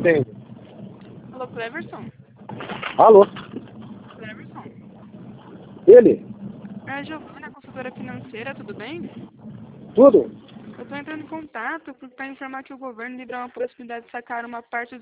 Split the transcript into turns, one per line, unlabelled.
atende?
Alô, Cleverson?
Alô?
Cleverson?
Ele?
É a Giovana, consultora financeira, tudo bem?
Tudo?
Eu estou entrando em contato para informar que o governo liberou a possibilidade de sacar uma parte do